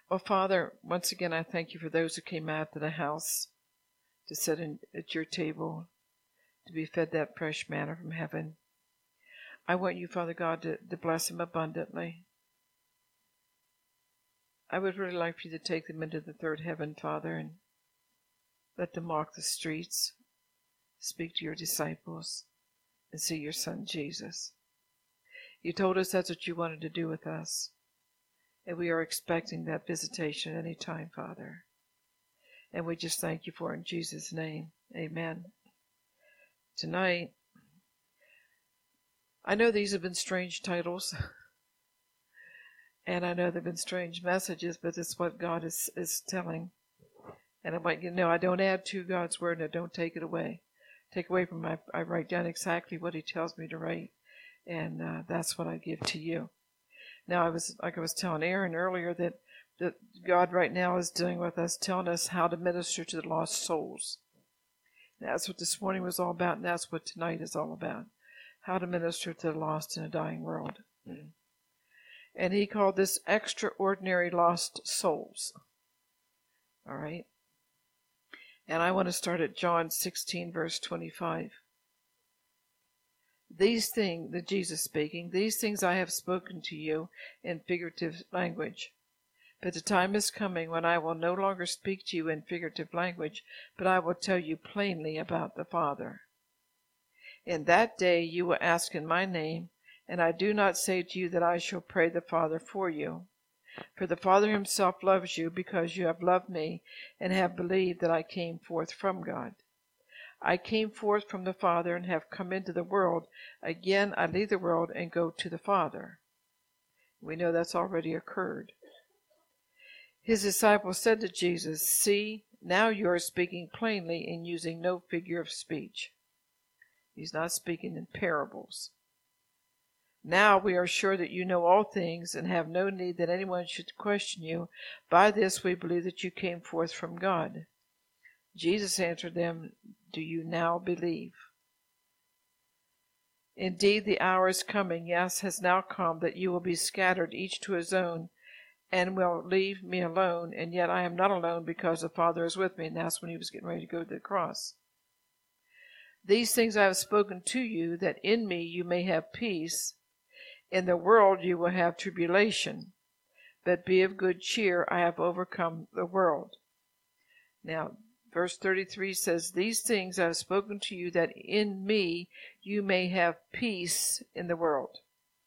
Well, Father, once again, I thank you for those who came out to the house to sit at your table, to be fed that fresh manna from heaven. I want you, Father God, to bless them abundantly. I would really like for you to take them into the third heaven, Father, and let them walk the streets, speak to your disciples, and see your Son, Jesus. You told us that's what you wanted to do with us, and we are expecting that visitation any time, Father. And we just thank you for it in Jesus' name. Amen. Tonight, I know these have been strange titles, and I know they've been strange messages, but it's what God is telling. And I want you to know I don't add to God's word, and I don't take it away. Take away from my, I write down exactly what he tells me to write, and that's what I give to you. Now, I was telling Aaron earlier that God right now is dealing with us, telling us how to minister to the lost souls. That's what this morning was all about, and that's what tonight is all about. How to minister to the lost in a dying world. And he called this extraordinary lost souls. All right? And I want to start at John 16, verse 25. These things, the Jesus speaking, these things I have spoken to you in figurative language. But the time is coming when I will no longer speak to you in figurative language, but I will tell you plainly about the Father. In that day you will ask in my name, and I do not say to you that I shall pray the Father for you. For the Father himself loves you, because you have loved me, and have believed that I came forth from God. I came forth from the Father, and have come into the world. Again I leave the world and go to the Father. We know that's already occurred. His disciples said to Jesus, "See, now you are speaking plainly and using no figure of speech." He's not speaking in parables. "Now we are sure that you know all things and have no need that anyone should question you. By this we believe that you came forth from God." Jesus answered them, "Do you now believe? Indeed, the hour is coming, yes, has now come, that you will be scattered, each to his own, and will leave me alone, and yet I am not alone, because the Father is with me." And that's when he was getting ready to go to the cross. "These things I have spoken to you, that in me you may have peace. In the world you will have tribulation, but be of good cheer, I have overcome the world." Now, verse 33 says, "These things I have spoken to you, that in me you may have peace in the world."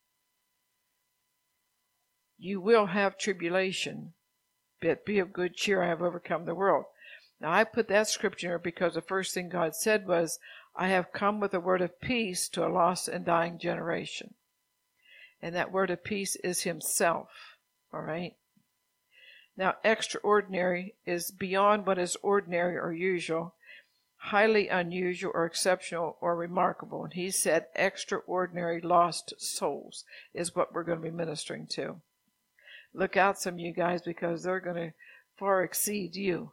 You will have tribulation, but be of good cheer, I have overcome the world. Now, I put that scripture because the first thing God said was, "I have come with a word of peace to a lost and dying generation." And that word of peace is himself. All right? Now, extraordinary is beyond what is ordinary or usual, highly unusual or exceptional or remarkable. And he said extraordinary lost souls is what we're going to be ministering to. Look out, some of you guys, because they're going to far exceed you.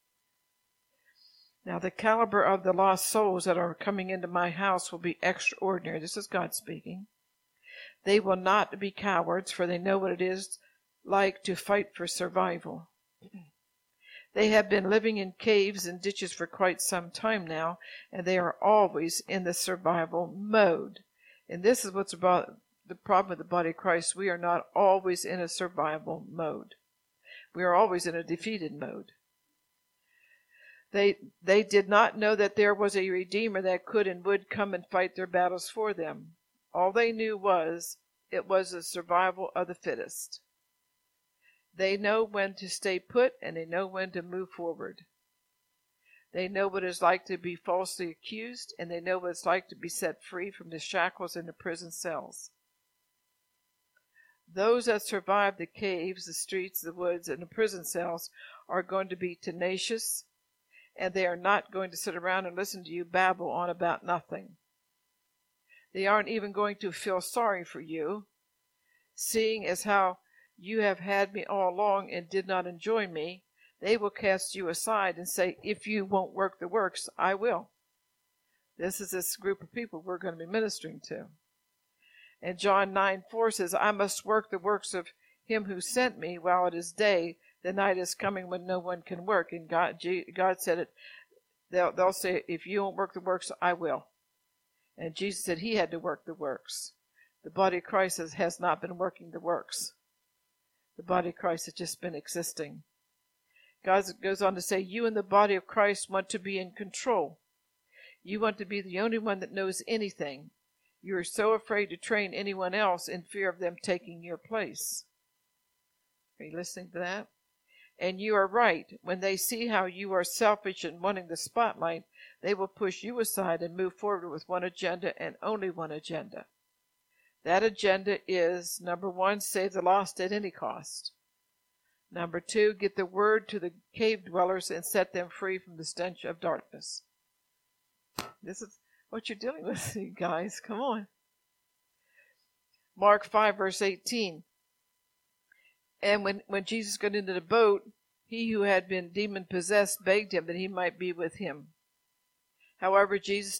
Now, the caliber of the lost souls that are coming into my house will be extraordinary. This is God speaking. They will not be cowards, for they know what it is like to fight for survival. They have been living in caves and ditches for quite some time now, and they are always in the survival mode. And this is what's about the problem with the body of Christ. We are not always in a survival mode. We are always in a defeated mode. They did not know that there was a Redeemer that could and would come and fight their battles for them. All they knew was it was the survival of the fittest. They know when to stay put, and they know when to move forward. They know what it's like to be falsely accused, and they know what it's like to be set free from the shackles in the prison cells. Those that survive the caves, the streets, the woods, and the prison cells are going to be tenacious, and they are not going to sit around and listen to you babble on about nothing. They aren't even going to feel sorry for you, seeing as how you have had me all along and did not enjoy me. They will cast you aside and say, "If you won't work the works, I will." This is this group of people we're going to be ministering to. And John 9:4 says, "I must work the works of him who sent me while it is day. The night is coming when no one can work. And God said it. They'll say, if you don't work the works, I will. And Jesus said he had to work the works. The body of Christ has not been working the works. The body of Christ has just been existing. God goes on to say, you in the body of Christ want to be in control. You want to be the only one that knows anything. You are so afraid to train anyone else in fear of them taking your place. Are you listening to that? And you are right. When they see how you are selfish and wanting the spotlight, they will push you aside and move forward with one agenda and only one agenda. That agenda is, number 1, save the lost at any cost. Number 2, get the word to the cave dwellers and set them free from the stench of darkness. This is what you're dealing with, you guys. Come on. Mark 5, verse 18. And when Jesus got into the boat, he who had been demon-possessed begged him that he might be with him. However, Jesus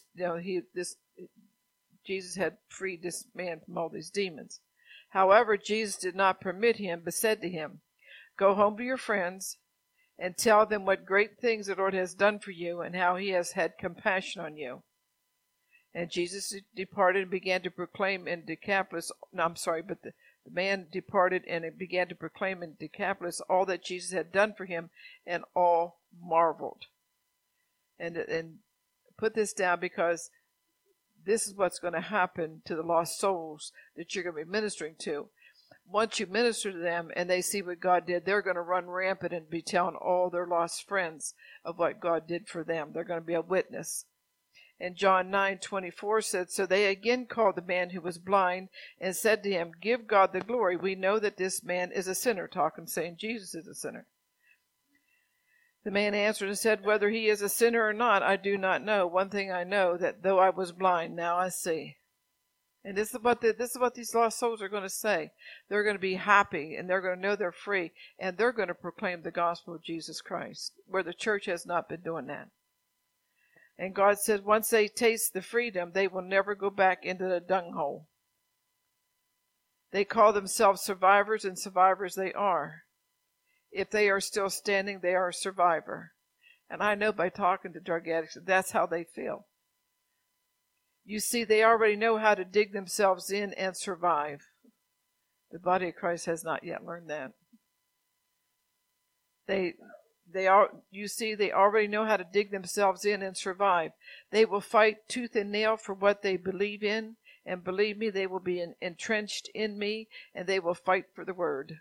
had freed this man from all these demons. However, Jesus did not permit him, but said to him, go home to your friends and tell them what great things the Lord has done for you and how he has had compassion on you. And Jesus departed and began to proclaim in Decapolis, the man departed and began to proclaim in Decapolis all that Jesus had done for him, and all marveled. And put this down, because this is what's going to happen to the lost souls that you're going to be ministering to. Once you minister to them and they see what God did, they're going to run rampant and be telling all their lost friends of what God did for them. They're going to be a witness. And John 9:24 said, so they again called the man who was blind and said to him, give God the glory. We know that this man is a sinner, saying Jesus is a sinner. The man answered and said, whether he is a sinner or not, I do not know. One thing I know, that though I was blind, now I see. And this is what these lost souls are going to say. They're going to be happy, and they're going to know they're free, and they're going to proclaim the gospel of Jesus Christ, where the church has not been doing that. And God said once they taste the freedom, they will never go back into the dunghole. They call themselves survivors, and survivors they are. If they are still standing, they are a survivor. And I know by talking to drug addicts, that's how they feel. You see, they already know how to dig themselves in and survive. The body of Christ has not yet learned that. They already know how to dig themselves in and survive. They will fight tooth and nail for what they believe in, and believe me, they will be entrenched in me, and they will fight for the word.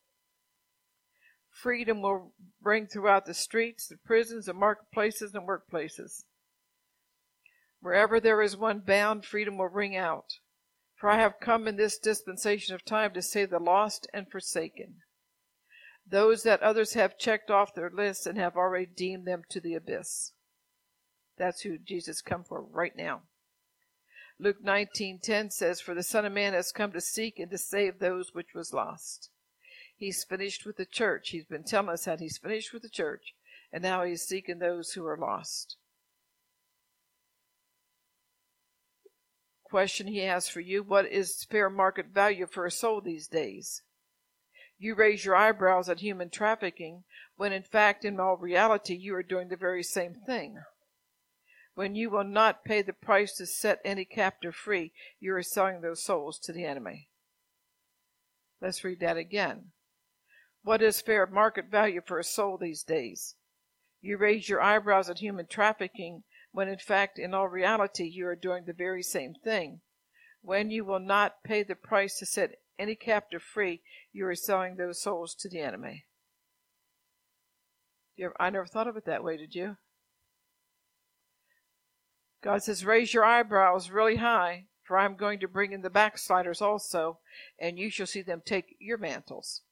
Freedom will ring throughout the streets, the prisons, the marketplaces, and workplaces. Wherever there is one bound, freedom will ring out. For I have come in this dispensation of time to save the lost and forsaken, those that others have checked off their lists and have already deemed them to the abyss. That's who Jesus come for right now. Luke 19:10 says, for the Son of Man has come to seek and to save those which was lost. He's finished with the church. He's been telling us that he's finished with the church, and now he's seeking those who are lost. Question he has for you, what is fair market value for a soul these days? You raise your eyebrows at human trafficking, when in fact, in all reality, you are doing the very same thing. When you will not pay the price to set any captive free, you are selling those souls to the enemy. Let's read that again. What is fair market value for a soul these days? You raise your eyebrows at human trafficking, when in fact, in all reality, you are doing the very same thing. When you will not pay the price to set any captive free, you are selling those souls to the enemy. I never thought of it that way, did you? God says, raise your eyebrows really high, for I am going to bring in the backsliders also, and you shall see them take your mantles.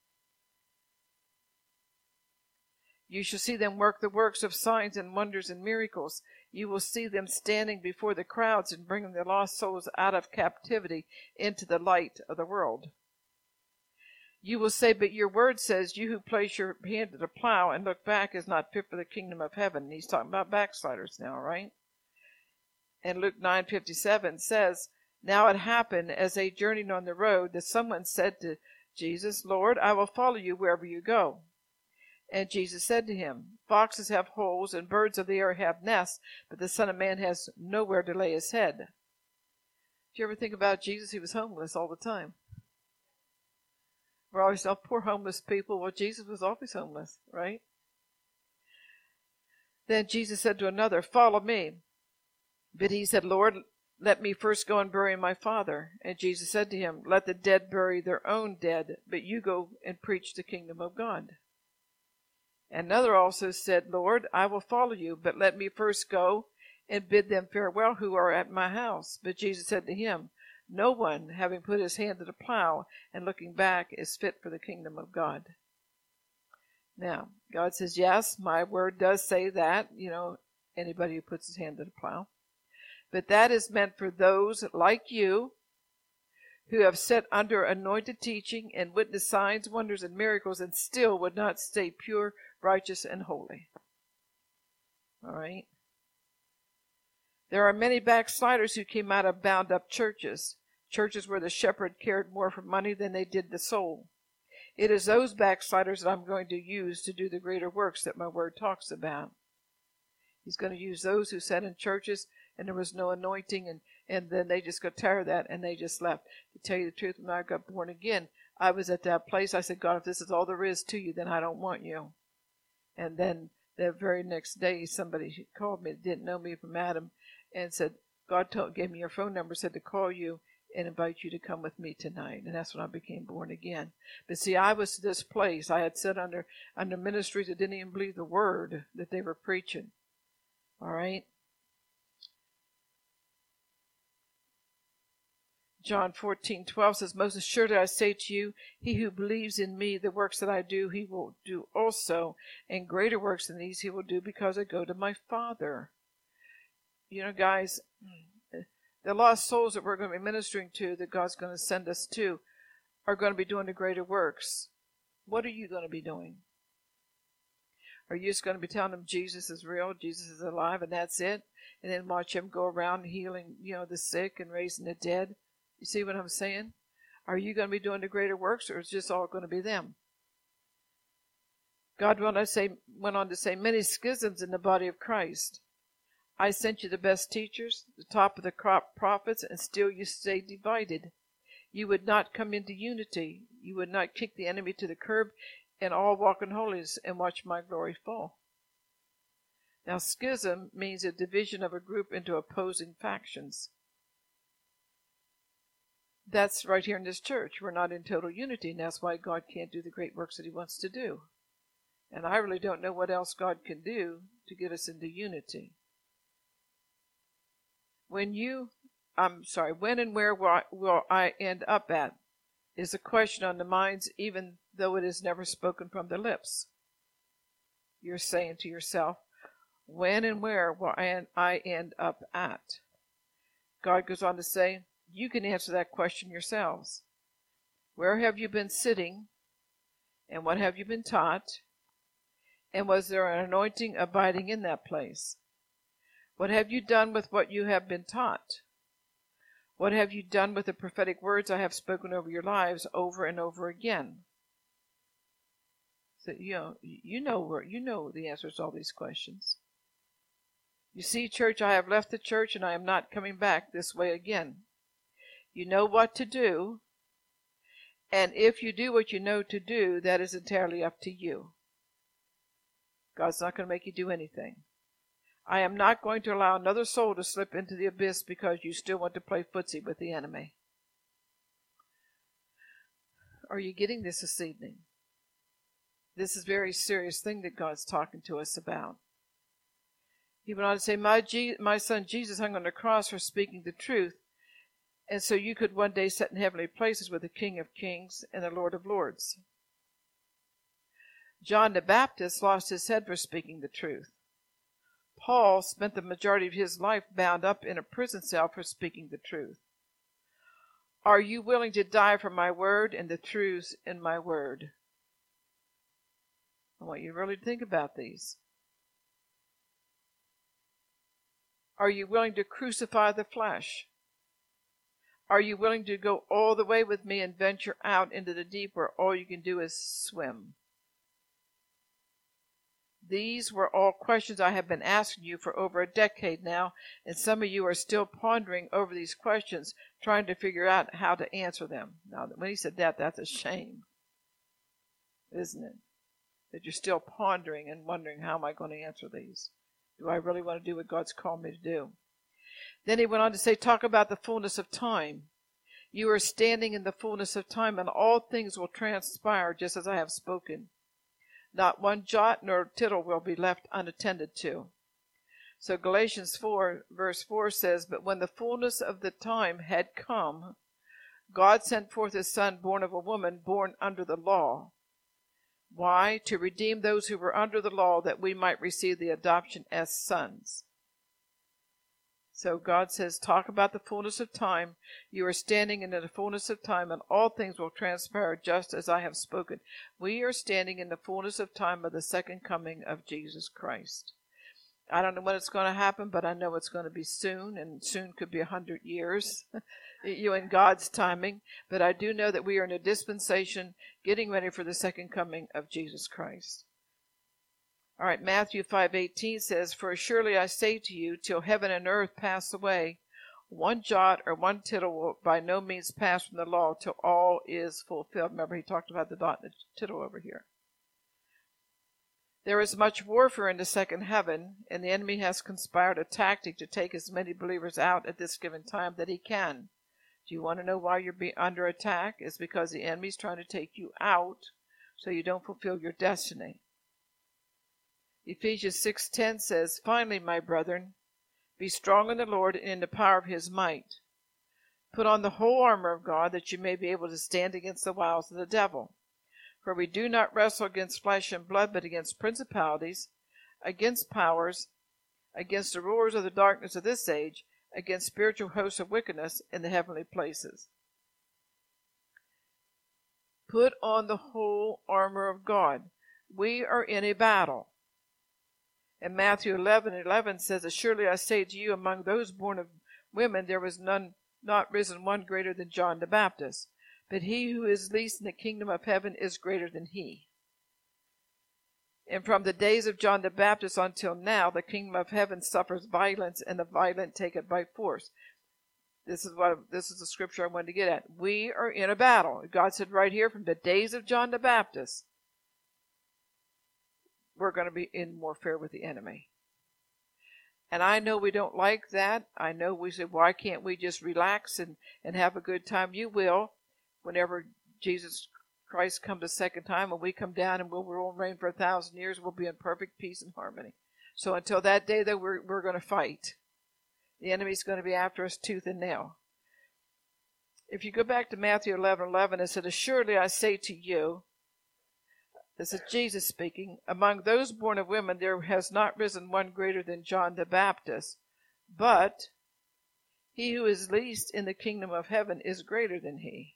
You shall see them work the works of signs and wonders and miracles. You will see them standing before the crowds and bringing the lost souls out of captivity into the light of the world. You will say, but your word says, you who place your hand to the plow and look back is not fit for the kingdom of heaven. And he's talking about backsliders now, right? And Luke 9:57 says, now it happened as they journeyed on the road that someone said to Jesus, Lord, I will follow you wherever you go. And Jesus said to him, Foxes have holes, and birds of the air have nests, but the Son of Man has nowhere to lay his head. Did you ever think about Jesus? He was homeless all the time. We're always, oh, poor homeless people. Well, Jesus was always homeless, right? Then Jesus said to another, Follow me. But he said, Lord, let me first go and bury my father. And Jesus said to him, Let the dead bury their own dead, but you go and preach the kingdom of God. Another also said, Lord, I will follow you, but let me first go and bid them farewell who are at my house. But Jesus said to him, No one, having put his hand to the plow and looking back, is fit for the kingdom of God. Now, God says, yes, my word does say that, anybody who puts his hand to the plow. But that is meant for those like you who have sat under anointed teaching and witnessed signs, wonders, and miracles and still would not stay pure, righteous, and holy. All right? There are many backsliders who came out of bound-up churches where the shepherd cared more for money than they did the soul. It is those backsliders that I'm going to use to do the greater works that my word talks about. He's going to use those who sat in churches and there was no anointing, and then they just got tired of that and they just left. To tell you the truth, when I got born again, I was at that place. I said, God, if this is all there is to you, then I don't want you. And then the very next day, somebody called me that didn't know me from Adam and said, God gave me your phone number, said to call you and invite you to come with me tonight. And that's when I became born again. But see, I was to this place. I had sat under ministries that didn't even believe the word that they were preaching. All right? John 14:12 says, Most assuredly I say to you, he who believes in me, the works that I do, he will do also, and greater works than these he will do, because I go to my Father. Guys, the lost souls that we're going to be ministering to, that God's going to send us to, are going to be doing the greater works. What are you going to be doing? Are you just going to be telling them Jesus is real, Jesus is alive, and that's it? And then watch him go around healing, the sick and raising the dead? You see what I'm saying? Are you going to be doing the greater works, or is it just all going to be them? God went on to say, many schisms in the body of Christ. I sent you the best teachers, the top of the crop prophets, and still you stay divided. You would not come into unity. You would not kick the enemy to the curb and all walk in holiness and watch my glory fall. Now, schism means a division of a group into opposing factions. That's right here in this church. We're not in total unity, and that's why God can't do the great works that he wants to do. And I really don't know what else God can do to get us into unity. When and where will I end up at is a question on the minds, even though it is never spoken from the lips. You're saying to yourself, when and where will I end up at? God goes on to say, you can answer that question yourselves. Where have you been sitting, and what have you been taught, and was there an anointing abiding in that place? What have you done with what you have been taught? What have you done with the prophetic words I have spoken over your lives over and over again? So, you know the answers to all these questions. You see, church, I have left the church and I am not coming back this way again. You know what to do, and if you do what you know to do, that is entirely up to you. God's not going to make you do anything. I am not going to allow another soul to slip into the abyss because you still want to play footsie with the enemy. Are you getting this evening? This is a very serious thing that God's talking to us about. He went on to say, my son Jesus hung on the cross for speaking the truth, and so you could one day sit in heavenly places with the King of Kings and the Lord of Lords. John the Baptist lost his head for speaking the truth. Paul spent the majority of his life bound up in a prison cell for speaking the truth. Are you willing to die for my word and the truths in my word? I want you to really think about these. Are you willing to crucify the flesh? Are you willing to go all the way with me and venture out into the deep where all you can do is swim? These were all questions I have been asking you for over a decade now, and some of you are still pondering over these questions, trying to figure out how to answer them. Now, when he said that, that's a shame, isn't it? That you're still pondering and wondering, how am I going to answer these? Do I really want to do what God's called me to do? Then he went on to say, talk about the fullness of time. You are standing in the fullness of time, and all things will transpire just as I have spoken. Not one jot nor tittle will be left unattended to. So Galatians 4, verse 4 says, but when the fullness of the time had come, God sent forth his Son, born of a woman, born under the law. Why? To redeem those who were under the law, that we might receive the adoption as sons. So God says, talk about the fullness of time. You are standing in the fullness of time, and all things will transpire just as I have spoken. We are standing in the fullness of time of the second coming of Jesus Christ. I don't know when it's going to happen, but I know it's going to be soon, and soon could be 100 years, in God's timing. But I do know that we are in a dispensation getting ready for the second coming of Jesus Christ. All right, Matthew 5:18 says, for surely I say to you, till heaven and earth pass away, one jot or one tittle will by no means pass from the law till all is fulfilled. Remember, he talked about the dot and the tittle over here. There is much warfare in the second heaven, and the enemy has conspired a tactic to take as many believers out at this given time that he can. Do you want to know why you're under attack? It's because the enemy's trying to take you out so you don't fulfill your destiny. Ephesians 6:10 says, finally, my brethren, be strong in the Lord and in the power of his might. Put on the whole armor of God, that you may be able to stand against the wiles of the devil. For we do not wrestle against flesh and blood, but against principalities, against powers, against the rulers of the darkness of this age, against spiritual hosts of wickedness in the heavenly places. Put on the whole armor of God. We are in a battle. And Matthew 11:11 says, surely I say to you, among those born of women, there was not risen one greater than John the Baptist. But he who is least in the kingdom of heaven is greater than he. And from the days of John the Baptist until now, the kingdom of heaven suffers violence, and the violent take it by force. This is the scripture I wanted to get at. We are in a battle. God said right here, from the days of John the Baptist, we're going to be in warfare with the enemy. And I know we don't like that. I know we say, why can't we just relax and have a good time? You will, whenever Jesus Christ comes a second time, and we come down and we'll rule and reign for 1,000 years, we'll be in perfect peace and harmony. So until that day, though, we're going to fight. The enemy's going to be after us tooth and nail. If you go back to Matthew 11:11, it said, assuredly I say to you, this is Jesus speaking, among those born of women there has not risen one greater than John the Baptist, but he who is least in the kingdom of heaven is greater than he.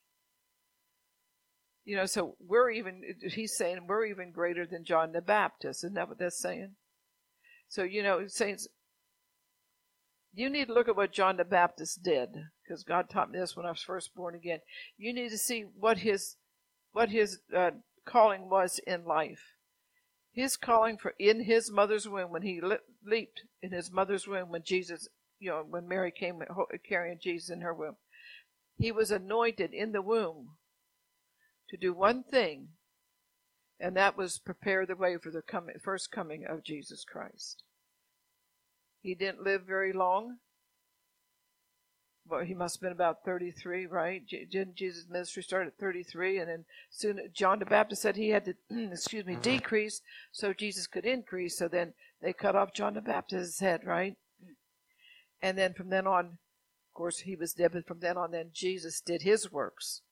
So he's saying we're even greater than John the Baptist. Isn't that what that's saying? So, saints, you need to look at what John the Baptist did, because God taught me this when I was first born again. You need to see what his calling was in life. His calling in his mother's womb, when he leaped in his mother's womb, when Jesus, when Mary came carrying Jesus in her womb, he was anointed in the womb to do one thing, and that was prepare the way for the first coming of Jesus Christ. He didn't live very long. Well, he must have been about 33, right? Didn't Jesus' ministry start at 33? And then soon John the Baptist said he had to, decrease so Jesus could increase. So then they cut off John the Baptist's head, right? And then from then on, of course, he was dead, but from then on, then Jesus did his works.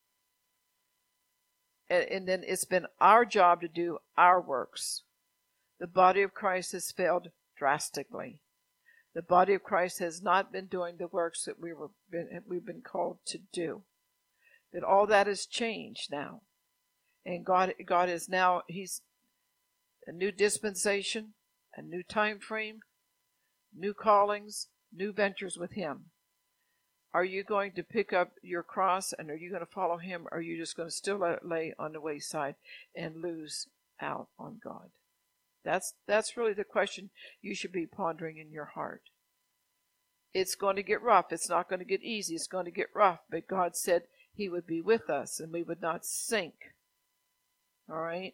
And then it's been our job to do our works. The body of Christ has failed drastically. The body of Christ has not been doing the works that we've been called to do. But all that has changed now. And God is now, he's a new dispensation, a new time frame, new callings, new ventures with him. Are you going to pick up your cross and are you going to follow him, or are you just going to still let it lay on the wayside and lose out on God? That's really the question you should be pondering in your heart. It's going to get rough. It's not going to get easy. It's going to get rough. But God said He would be with us and we would not sink. All right?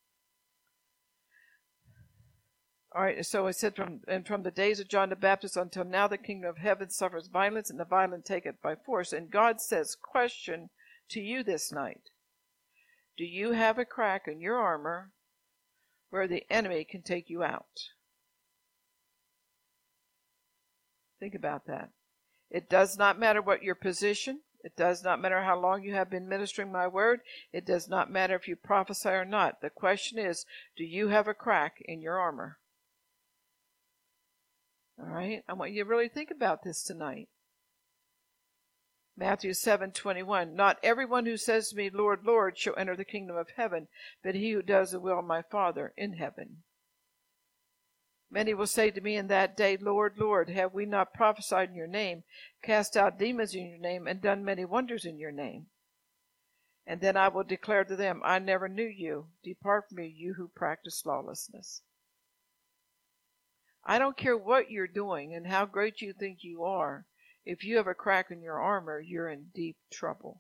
All right, so it said, from the days of John the Baptist until now, the kingdom of heaven suffers violence, and the violent take it by force. And God says, question to you this night. Do you have a crack in your armor where the enemy can take you out? Think about that. It does not matter what your position. It does not matter how long you have been ministering my word. It does not matter if you prophesy or not. The question is, do you have a crack in your armor? All right? I want you to really think about this tonight. Matthew 7:21. Not everyone who says to me, Lord, Lord, shall enter the kingdom of heaven, but he who does the will of my Father in heaven. Many will say to me in that day, Lord, Lord, have we not prophesied in your name, cast out demons in your name, and done many wonders in your name? And then I will declare to them, I never knew you. Depart from me, you who practice lawlessness. I don't care what you're doing and how great you think you are. If you have a crack in your armor, you're in deep trouble.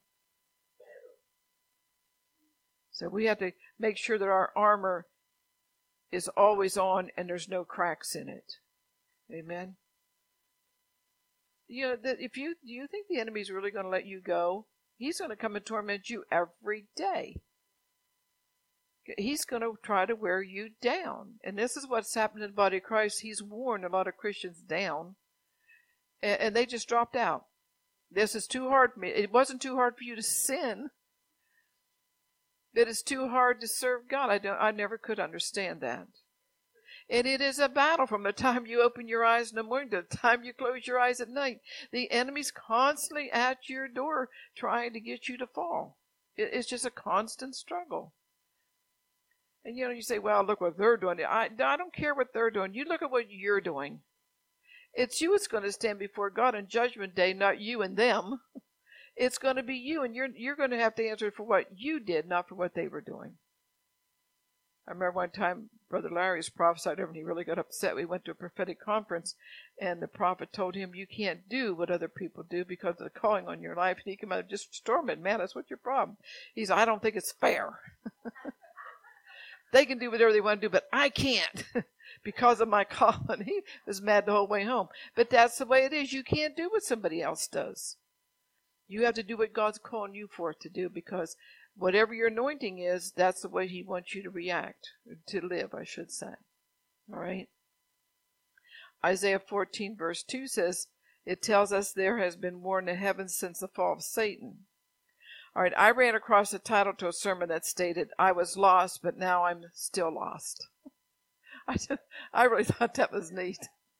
So we have to make sure that our armor is always on and there's no cracks in it. Amen. You know, do you think the enemy's really going to let you go? He's going to come and torment you every day. He's going to try to wear you down. And this is what's happened in the body of Christ. He's worn a lot of Christians down. And they just dropped out. This is too hard for me. It wasn't too hard for you to sin. But it's too hard to serve God. I never could understand that. And it is a battle from the time you open your eyes in the morning to the time you close your eyes at night. The enemy's constantly at your door trying to get you to fall. It's just a constant struggle. And you say, well, look what they're doing. I don't care what they're doing. You look at what you're doing. It's you that's going to stand before God on Judgment Day, not you and them. It's going to be you, and you're going to have to answer for what you did, not for what they were doing. I remember one time Brother Larry was prophesied over, and he really got upset. We went to a prophetic conference, and the prophet told him, you can't do what other people do because of the calling on your life. And he came out just storming, man, that's what's your problem? He said, I don't think it's fair. They can do whatever they want to do, but I can't because of my calling. He was mad the whole way home. But that's the way it is. You can't do what somebody else does. You have to do what God's calling you for to do, because whatever your anointing is, that's the way He wants you to react, to live, I should say. All right? Isaiah 14 verse 2 says, it tells us there has been war in the heavens since the fall of Satan. All right, I ran across a title to a sermon that stated, I was lost, but now I'm still lost. I really thought that was neat.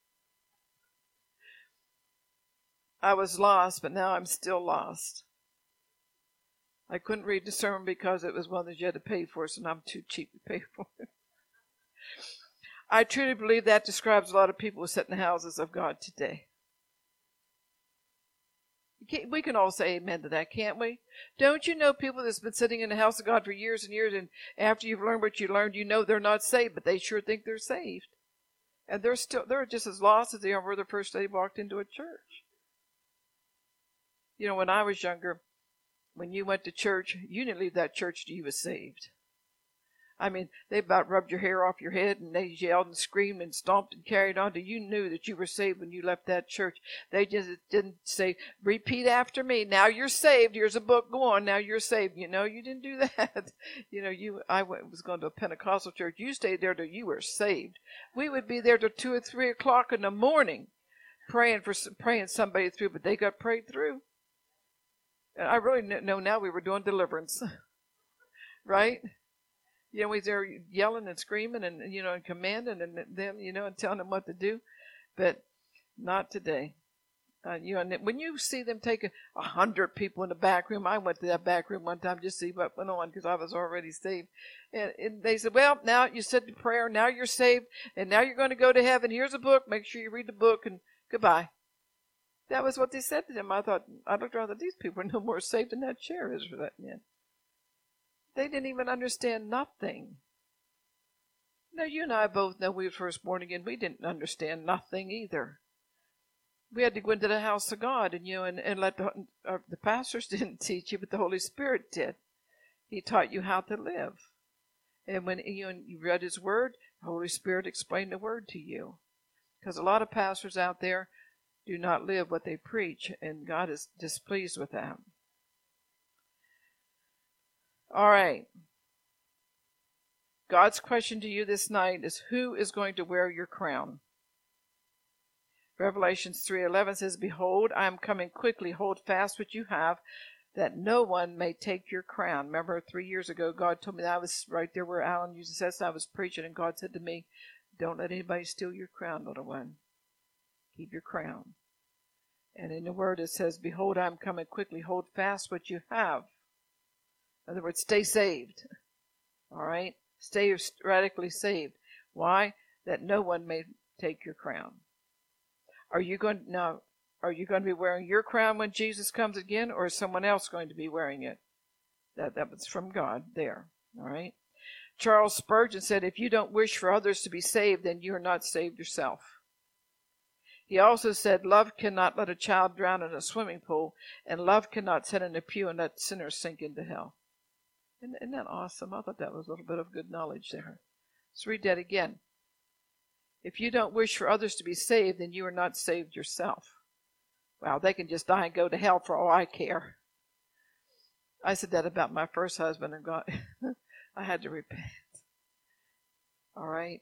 I was lost, but now I'm still lost. I couldn't read the sermon because it was one that you had to pay for, so I'm too cheap to pay for it. I truly believe that describes a lot of people who sit in the houses of God today. We can all say amen to that, can't we? Don't you know people that's been sitting in the house of God for years and years, and after you've learned what you learned, you know they're not saved, but they sure think they're saved. And they're just as lost as they were the first day they walked into a church. You know, when I was younger, when you went to church, you didn't leave that church till you was saved. I mean, they about rubbed your hair off your head, and they yelled and screamed and stomped and carried on till you knew that you were saved when you left that church. They just didn't say, repeat after me. Now you're saved. Here's a book. Go on. Now you're saved. You know, you didn't do that. I was going to a Pentecostal church. You stayed there till you were saved. We would be there till 2 or 3 o'clock in the morning praying somebody through, but they got prayed through. And I really know now we were doing deliverance. Right? We were there yelling and screaming and, and commanding and them, and telling them what to do. But not today. And when you see them take 100 people in the back room, I went to that back room one time just to see what went on because I was already saved. And they said, well, now you said the prayer, now you're saved, and now you're going to go to heaven. Here's a book. Make sure you read the book, and goodbye. That was what they said to them. I looked around that these people are no more saved than that chair is for that man. They didn't even understand nothing. Now, you and I both know we were first born again. We didn't understand nothing either. We had to go into the house of God, and let the pastors didn't teach you, but the Holy Spirit did. He taught you how to live. And when you read His Word, the Holy Spirit explained the Word to you. Because a lot of pastors out there do not live what they preach, and God is displeased with that. All right. God's question to you this night is, who is going to wear your crown? Revelations 3:11 says, Behold, I am coming quickly. Hold fast what you have, that no one may take your crown. Remember 3 years ago, God told me that I was right there where Alan used to say, I was preaching, and God said to me, don't let anybody steal your crown, little one. Keep your crown. And in the Word it says, Behold, I am coming quickly. Hold fast what you have. In other words, stay saved. All right? Stay radically saved. Why? That no one may take your crown. Are you going to be wearing your crown when Jesus comes again, or is someone else going to be wearing it? That was from God there. All right? Charles Spurgeon said, if you don't wish for others to be saved, then you are not saved yourself. He also said, love cannot let a child drown in a swimming pool, and love cannot sit in a pew and let sinners sink into hell. Isn't that awesome? I thought that was a little bit of good knowledge there. Let's read that again. If you don't wish for others to be saved, then you are not saved yourself. Wow, they can just die and go to hell for all I care. I said that about my first husband, and God, I had to repent. All right.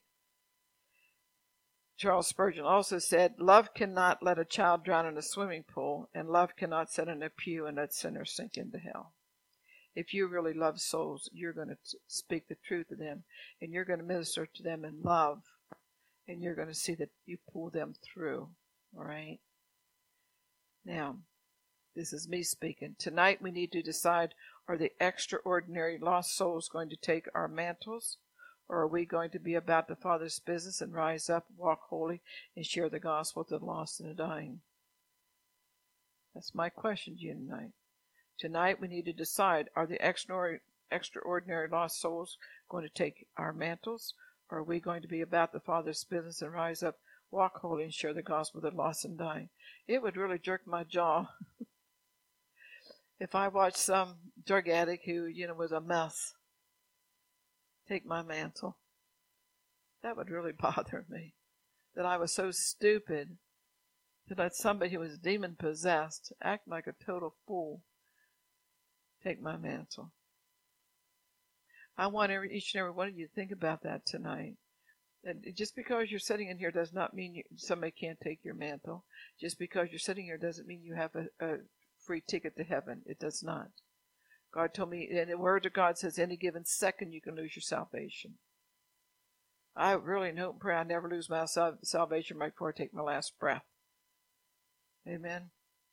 Charles Spurgeon also said, love cannot let a child drown in a swimming pool, and love cannot sit in a pew and let sinners sink into hell. If you really love souls, you're going to speak the truth to them, and you're going to minister to them in love, and you're going to see that you pull them through. All right? Now, this is me speaking. Tonight we need to decide, are the extraordinary lost souls going to take our mantles, or are we going to be about the Father's business and rise up, walk holy, and share the gospel to the lost and the dying? That's my question to you tonight. Tonight we need to decide, are the extraordinary lost souls going to take our mantles, or are we going to be about the Father's business and rise up, walk holy, and share the gospel with the lost and dying? It would really jerk my jaw if I watched some drug addict who, was a mess take my mantle. That would really bother me, that I was so stupid to let somebody who was demon-possessed, act like a total fool, take my mantle. I want each and every one of you to think about that tonight. And just because you're sitting in here does not mean somebody can't take your mantle. Just because you're sitting here doesn't mean you have a free ticket to heaven. It does not. God told me, and the Word of God says, any given second you can lose your salvation. I really hope and pray I never lose my salvation right before I take my last breath. Amen.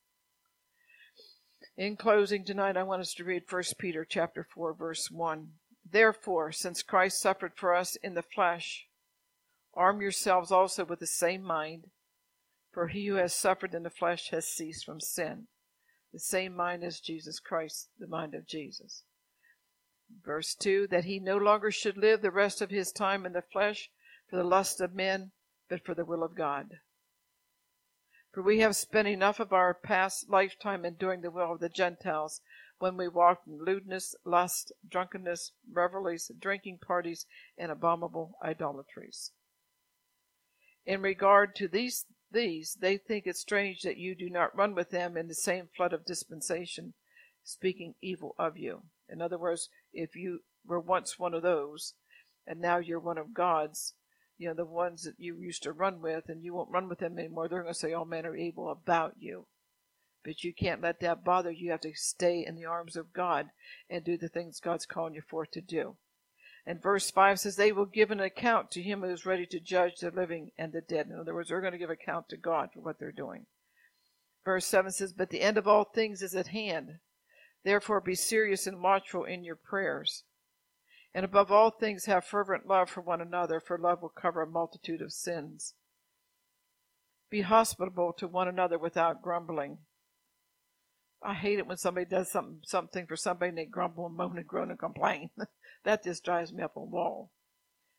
In closing tonight, I want us to read 1 Peter chapter 4, verse 1. Therefore, since Christ suffered for us in the flesh, arm yourselves also with the same mind, for he who has suffered in the flesh has ceased from sin. The same mind as Jesus Christ, the mind of Jesus. Verse 2, that he no longer should live the rest of his time in the flesh for the lust of men, but for the will of God. For we have spent enough of our past lifetime in doing the will of the Gentiles, when we walked in lewdness, lust, drunkenness, revelries, drinking parties, and abominable idolatries. In regard to these, they think it strange that you do not run with them in the same flood of dispensation, speaking evil of you. In other words, if you were once one of those, and now you're one of God's, the ones that you used to run with, and you won't run with them anymore, they're going to say all men are evil about you. But you can't let that bother you. You have to stay in the arms of God and do the things God's calling you for to do. And verse 5 says, they will give an account to him who is ready to judge the living and the dead. In other words, they're going to give account to God for what they're doing. Verse 7 says, but the end of all things is at hand. Therefore be serious and watchful in your prayers. And above all things have fervent love for one another, for love will cover a multitude of sins. Be hospitable to one another without grumbling. I hate it when somebody does something for somebody and they grumble and moan and groan and complain. That just drives me up a wall.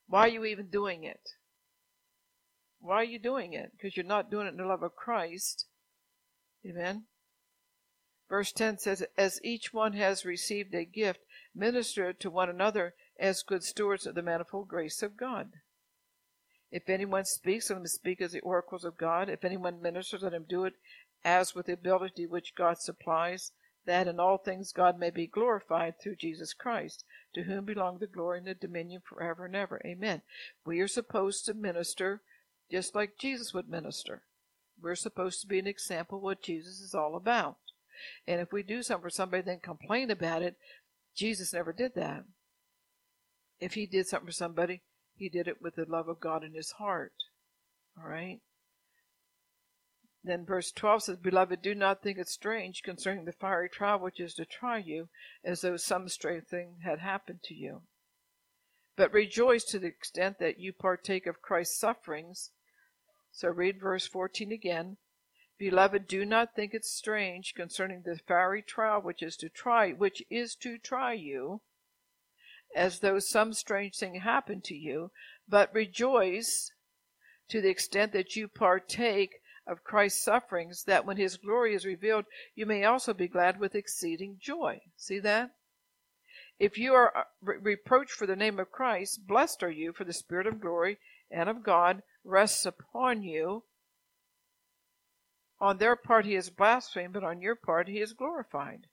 Why are you even doing it? Why are you doing it? Because you're not doing it in the love of Christ. Amen. Verse 10 says, as each one has received a gift, minister it to one another as good stewards of the manifold grace of God. If anyone speaks, let him speak as the oracles of God. If anyone ministers, let him do it as with the ability which God supplies, that in all things God may be glorified through Jesus Christ, to whom belong the glory and the dominion forever and ever. Amen. We are supposed to minister just like Jesus would minister. We're supposed to be an example of what Jesus is all about. And if we do something for somebody, then complain about it, Jesus never did that. If he did something for somebody, he did it with the love of God in his heart. All right? Then verse 12 says, beloved, do not think it strange concerning the fiery trial which is to try you, as though some strange thing had happened to you. But rejoice to the extent that you partake of Christ's sufferings. So read verse 14 again. Beloved, do not think it strange concerning the fiery trial which is to try you, as though some strange thing happened to you, but rejoice to the extent that you partake of Christ's sufferings, that when his glory is revealed, you may also be glad with exceeding joy. See that? If you are reproached for the name of Christ, blessed are you, for the Spirit of glory and of God rests upon you. On their part he is blasphemed, but on your part he is glorified.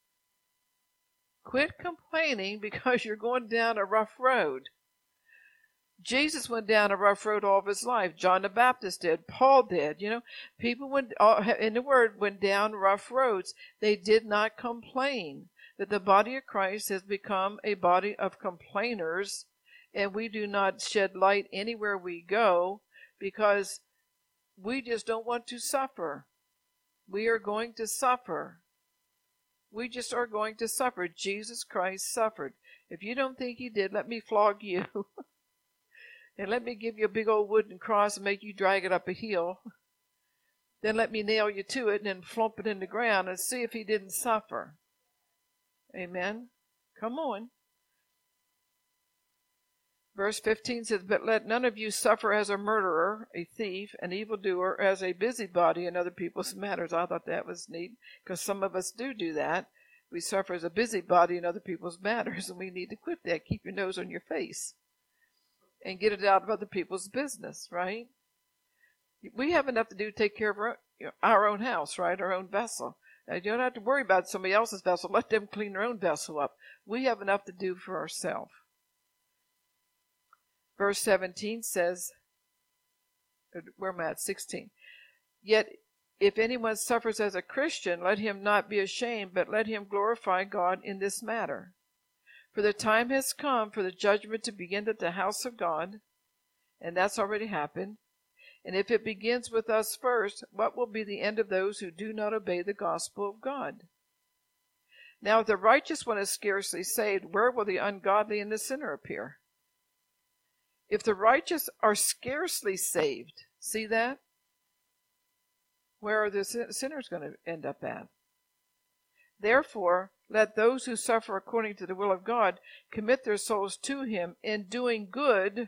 Quit complaining because you're going down a rough road. Jesus went down a rough road all of his life. John the Baptist did. Paul did. People in the Word went down rough roads. They did not complain. That the body of Christ has become a body of complainers, and we do not shed light anywhere we go because we just don't want to suffer. We are going to suffer. We just are going to suffer. Jesus Christ suffered. If you don't think he did, let me flog you. And let me give you a big old wooden cross and make you drag it up a hill. Then let me nail you to it and then flump it in the ground and see if he didn't suffer. Amen. Come on. Verse 15 says, but let none of you suffer as a murderer, a thief, an evildoer, as a busybody in other people's matters. I thought that was neat, because some of us do that. We suffer as a busybody in other people's matters, and we need to quit that. Keep your nose on your face and get it out of other people's business, right? We have enough to do to take care of our own house, right? Our own vessel. Now, you don't have to worry about somebody else's vessel. Let them clean their own vessel up. We have enough to do for ourselves. Verse 17 says, where am I at? 16. Yet if anyone suffers as a Christian, let him not be ashamed, but let him glorify God in this matter. For the time has come for the judgment to begin at the house of God, and that's already happened. And if it begins with us first, what will be the end of those who do not obey the gospel of God? Now, if the righteous one is scarcely saved, where will the ungodly and the sinner appear? If the righteous are scarcely saved, see that? Where are the sinners going to end up at? Therefore, let those who suffer according to the will of God commit their souls to him in doing good.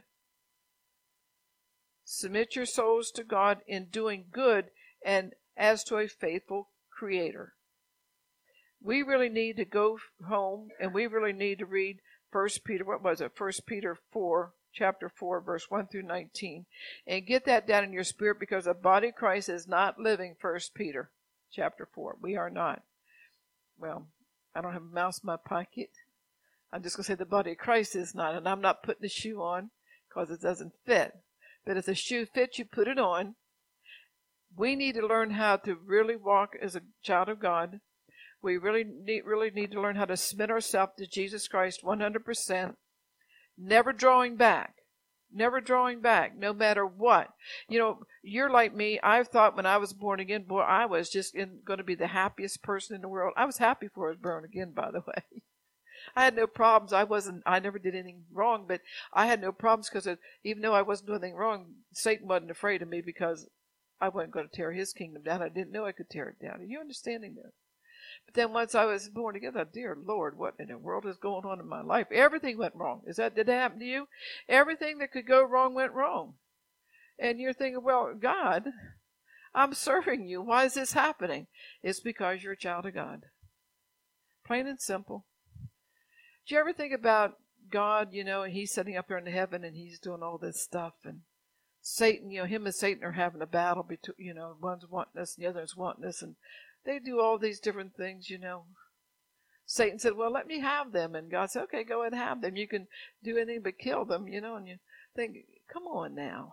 Submit your souls to God in doing good and as to a faithful Creator. We really need to go home and we really need to read 1 Peter, 1 Peter 4, chapter 4, verse 1 through 19, and get that down in your spirit, because the body of Christ is not living 1 Peter chapter 4. We are not. Well, I don't have a mouse in my pocket. I'm just going to say the body of Christ is not, and I'm not putting the shoe on because it doesn't fit. But if the shoe fits, you put it on. We need to learn how to really walk as a child of God. We really need to learn how to submit ourselves to Jesus Christ 100%, never drawing back, no matter what. You're like me. I thought when I was born again, boy, I was just going to be the happiest person in the world. I was happy before I was born again, by the way. I had no problems. I never did anything wrong, but I had no problems because even though I wasn't doing anything wrong, Satan wasn't afraid of me because I wasn't going to tear his kingdom down. I didn't know I could tear it down. Are you understanding this? But then once I was born again, I thought, dear Lord, what in the world is going on in my life? Everything went wrong. Did that happen to you? Everything that could go wrong went wrong. And you're thinking, well, God, I'm serving you. Why is this happening? It's because you're a child of God. Plain and simple. Do you ever think about God, and he's sitting up there in heaven and he's doing all this stuff, and Satan, him and Satan are having a battle between, one's wanting this and the other's wanting this, and they do all these different things, Satan said, well, let me have them. And God said, okay, go ahead and have them. You can do anything but kill them, and you think, come on now.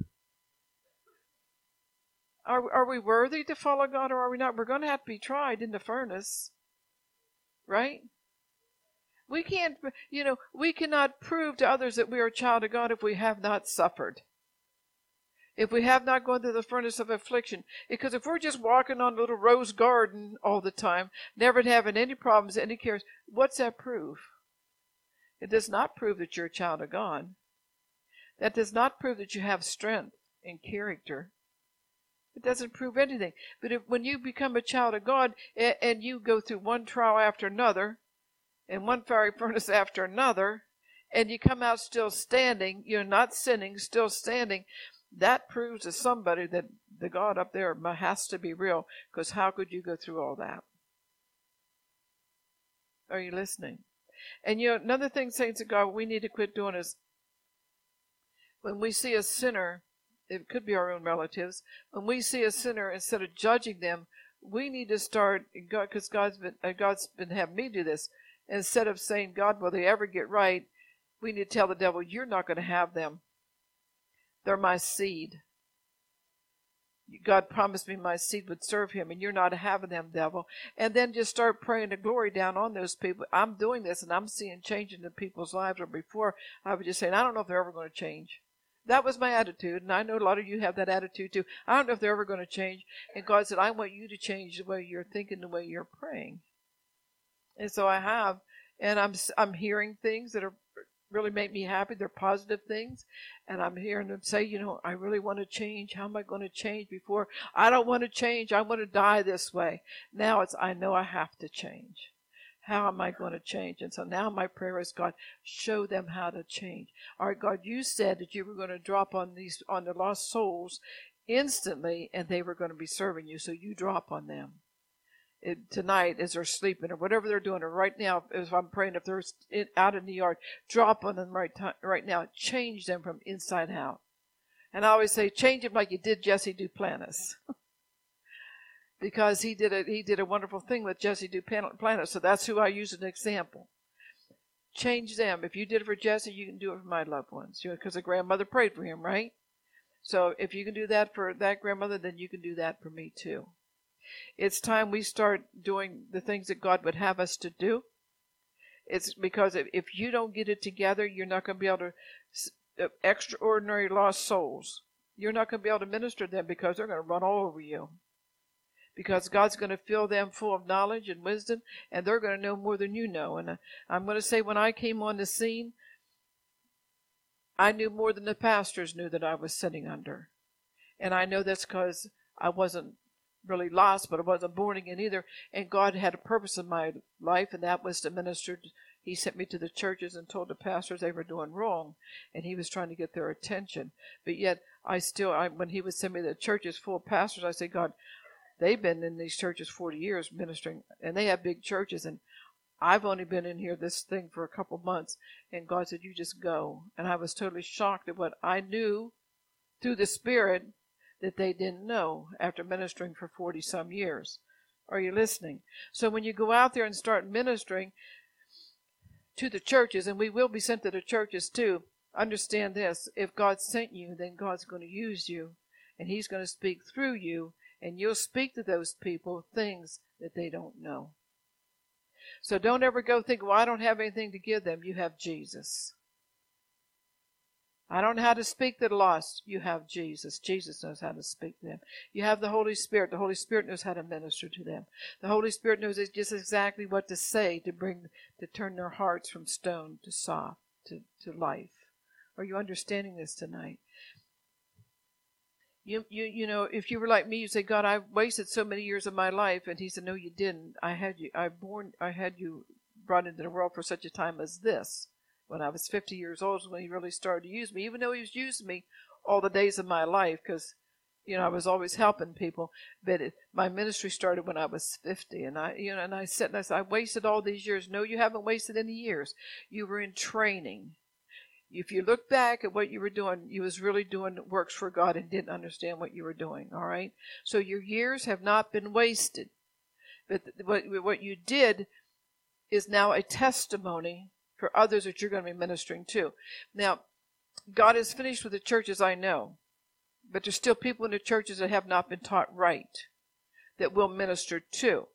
Are we worthy to follow God, or are we not? We're going to have to be tried in the furnace, right? We can't, we cannot prove to others that we are a child of God if we have not suffered. If we have not gone through the furnace of affliction. Because if we're just walking on a little rose garden all the time, never having any problems, any cares, what's that prove? It does not prove that you're a child of God. That does not prove that you have strength and character. It doesn't prove anything. But when you become a child of God and you go through one trial after another, and one fiery furnace after another, and you come out still standing, you're not sinning, still standing, that proves to somebody that the God up there has to be real, because how could you go through all that? Are you listening? And another thing, saints of God, we need to quit doing is, when we see a sinner, it could be our own relatives, when we see a sinner, instead of judging them, we need to start, because God's been having me do this. Instead of saying, God, will they ever get right? We need to tell the devil, you're not going to have them. They're my seed. God promised me my seed would serve him, and you're not having them, devil. And then just start praying the glory down on those people. I'm doing this, and I'm seeing change in the people's lives. Or before, I was just saying, I don't know if they're ever going to change. That was my attitude, and I know a lot of you have that attitude too. I don't know if they're ever going to change. And God said, I want you to change the way you're thinking, the way you're praying. And so I have, and I'm hearing things that are really make me happy. They're positive things, and I'm hearing them say, I really want to change. How am I going to change? Before, I don't want to change. I want to die this way. Now it's, I know I have to change. How am I going to change? And so now my prayer is, God, show them how to change. All right, God, you said that you were going to drop on the lost souls instantly, and they were going to be serving you. So you drop on them. Tonight as they're sleeping or whatever they're doing, or right now if I'm praying, if they're out in the yard, drop on them right now. Change them from inside out. And I always say, change them like you did Jesse Duplantis. Because he did a wonderful thing with Jesse Duplantis, so that's who I use as an example. Change them. If you did it for Jesse, you can do it for my loved ones. Because the grandmother prayed for him, right? So if you can do that for that grandmother, then you can do that for me too. It's time we start doing the things that God would have us to do. It's because if you don't get it together, you're not going to be able to, extraordinary lost souls, you're not going to be able to minister to them, because they're going to run all over you. Because God's going to fill them full of knowledge and wisdom, and they're going to know more than you know. And I'm going to say, when I came on the scene, I knew more than the pastors knew that I was sitting under. And I know that's because I wasn't really lost, but I wasn't born again either. And God had a purpose in my life, and that was to minister. He sent me to the churches and told the pastors they were doing wrong, and he was trying to get their attention. But yet, when he would send me to the churches full of pastors, I say, God, they've been in these churches 40 years ministering, and they have big churches, and I've only been in here this thing for a couple months. And God said, you just go. And I was totally shocked at what I knew through the Spirit that they didn't know after ministering for 40-some years. Are you listening? So when you go out there and start ministering to the churches, and we will be sent to the churches too, understand this. If God sent you, then God's going to use you, and he's going to speak through you, and you'll speak to those people things that they don't know. So don't ever go think, well, I don't have anything to give them. You have Jesus. I don't know how to speak to the lost. You have Jesus. Jesus knows how to speak to them. You have the Holy Spirit. The Holy Spirit knows how to minister to them. The Holy Spirit knows just exactly what to say to turn their hearts from stone to soft, to life. Are you understanding this tonight? You know, if you were like me, you say, God, I wasted so many years of my life. And he said, no, you didn't. I had you brought into the world for such a time as this. When I was 50 years old is when he really started to use me, even though he was using me all the days of my life, because, you know, I was always helping people. But my ministry started when I was 50. And I said, I wasted all these years. No, you haven't wasted any years. You were in training. If you look back at what you were doing, you was really doing works for God and didn't understand what you were doing, all right? So your years have not been wasted. But what you did is now a testimony for others that you're going to be ministering to. Now, God is finished with the churches, I know. But there's still people in the churches that have not been taught right that we'll minister to.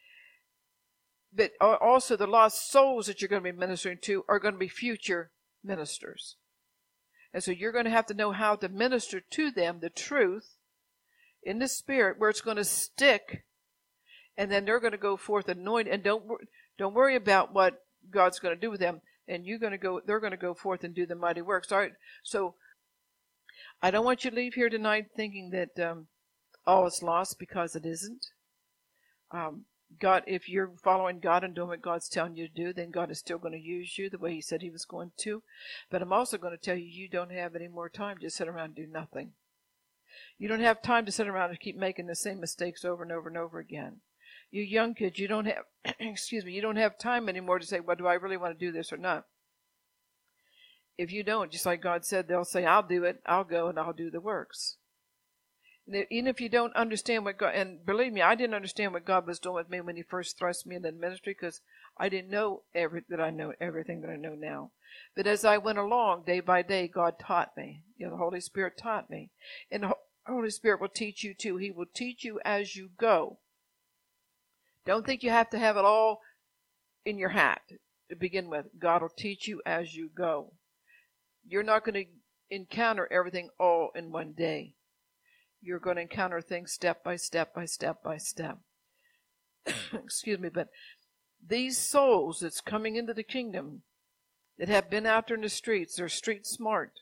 But also the lost souls that you're going to be ministering to are going to be future ministers. And so you're going to have to know how to minister to them the truth in the Spirit where it's going to stick, and then they're going to go forth anointed. And don't worry about what God's going to do with them. And they're going to go forth and do the mighty works. All right. So I don't want you to leave here tonight thinking that all is lost, because it isn't. God, if you're following God and doing what God's telling you to do, then God is still going to use you the way he said he was going to. But I'm also going to tell you, you don't have any more time to sit around and do nothing. You don't have time to sit around and keep making the same mistakes over and over and over again. You young kids, you don't have, you don't have time anymore to say, well, do I really want to do this or not? If you don't, just like God said, they'll say, I'll do it, I'll go, and I'll do the works. Even if you don't understand what God, and believe me, I didn't understand what God was doing with me when he first thrust me into the ministry, because I didn't know everything that I know now. But as I went along, day by day, God taught me. You know, the Holy Spirit taught me. And the Holy Spirit will teach you too. He will teach you as you go. Don't think you have to have it all in your hat to begin with. God will teach you as you go. You're not going to encounter everything all in one day. You're going to encounter things step by step by step by step. Excuse me, but these souls that's coming into the kingdom that have been out there in the streets, they're street smart.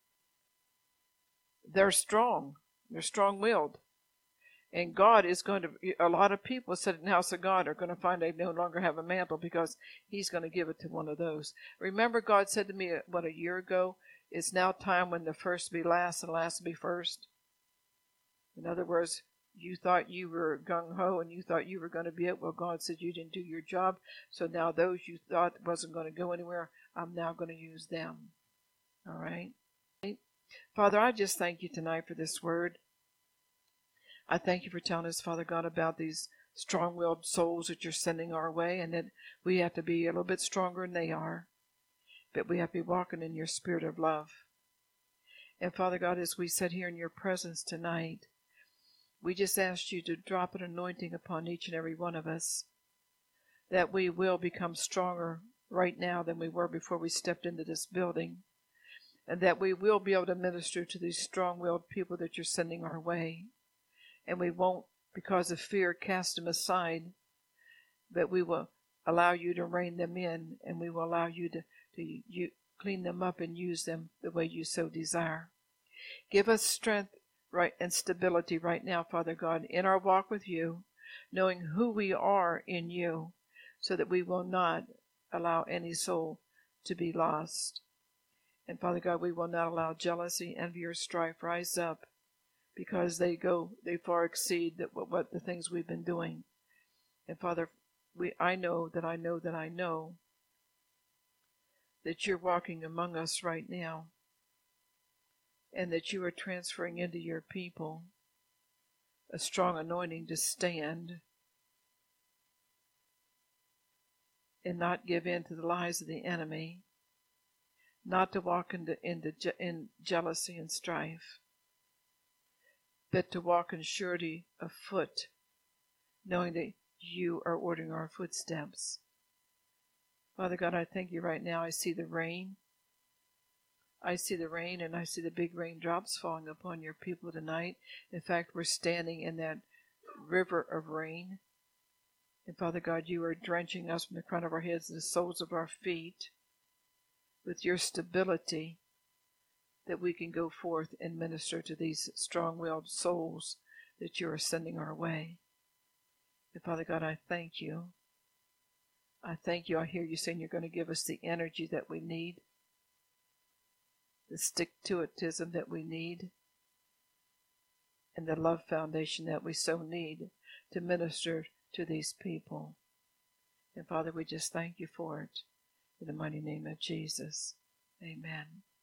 They're strong. They're strong-willed. And God is going to, a lot of people sitting in the house of God are going to find they no longer have a mantle, because he's going to give it to one of those. Remember, God said to me, a year ago, it's now time when the first be last and last be first. In other words, you thought you were gung-ho and you thought you were going to be it. Well, God said you didn't do your job. So now those you thought wasn't going to go anywhere, I'm now going to use them. All right? Father, I just thank you tonight for this word. I thank you for telling us, Father God, about these strong-willed souls that you're sending our way, and that we have to be a little bit stronger than they are. But we have to be walking in your spirit of love. And Father God, as we sit here in your presence tonight, we just ask you to drop an anointing upon each and every one of us, that we will become stronger right now than we were before we stepped into this building, and that we will be able to minister to these strong-willed people that you're sending our way. And we won't, because of fear, cast them aside, but we will allow you to rein them in, and we will allow you to clean them up and use them the way you so desire. Give us strength, right, and stability right now, Father God, in our walk with you, knowing who we are in you, so that we will not allow any soul to be lost. And Father God, we will not allow jealousy, envy, or strife rise up, because they far exceed what the things we've been doing. And Father, I know that you're walking among us right now, and that you are transferring into your people a strong anointing to stand and not give in to the lies of the enemy, not to walk in jealousy and strife, but to walk in surety of foot, knowing that you are ordering our footsteps. Father God, I thank you right now. I see the rain. I see the rain, and I see the big raindrops falling upon your people tonight. In fact, we're standing in that river of rain. And Father God, you are drenching us from the crown of our heads to the soles of our feet with your stability that we can go forth and minister to these strong-willed souls that you are sending our way. And Father God, I thank you. I thank you. I hear you saying you're going to give us the energy that we need, the stick-to-itism that we need, and the love foundation that we so need to minister to these people. And Father, we just thank you for it. In the mighty name of Jesus, amen.